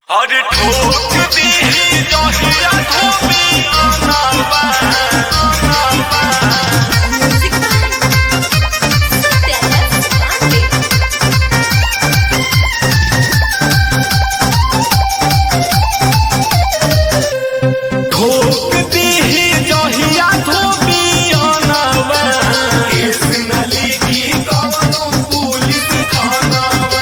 अरे ठोक दी जहिया धोबी आना ठोक दी जहिया धोबी आना नली की कवनो पुलिस थाना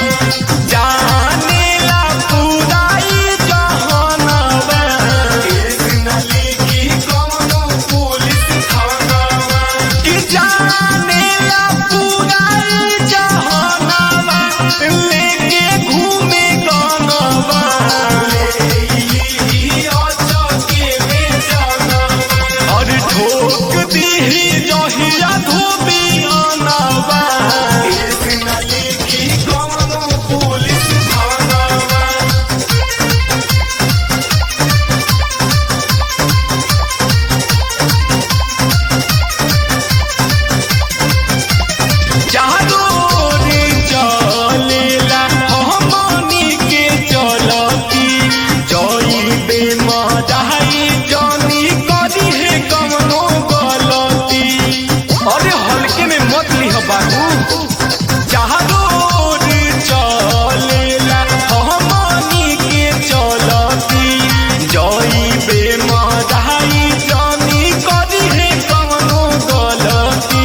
जाने ला पुराई जहाना नली की कवनो पुलिस थाना कि जाने ला पुराई जहाना लेके घूमे गाना ठोक दी जहिया धोबी आना नली की कवनो पुलिस थाना चारों चलेला हमनी के चलती जइबे मजाई जानी करी है कवनो गलती। अरे हल्के में मत लिह बाबू चारों चलेला हमनी के चलती जइबे मजाई जानी करी है कवनो गलती।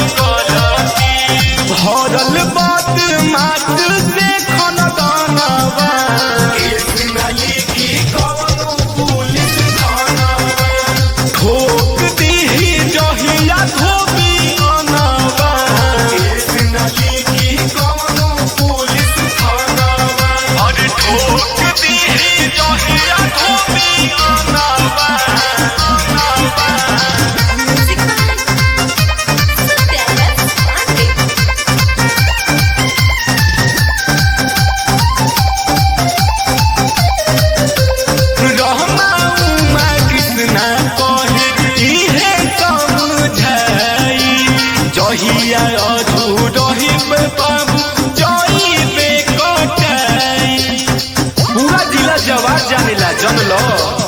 भरल बात मात से खनदानवा नली की कवनो पुलिस थाना ठोक दी जहिया धोबी आना नली की कवनो पुलिस थाना अरे ठोक दी जहिया धोबी आना जहिया अधूरही में बाबू जइबे कटाई पूरा जिला जवाब जानेला जनलो।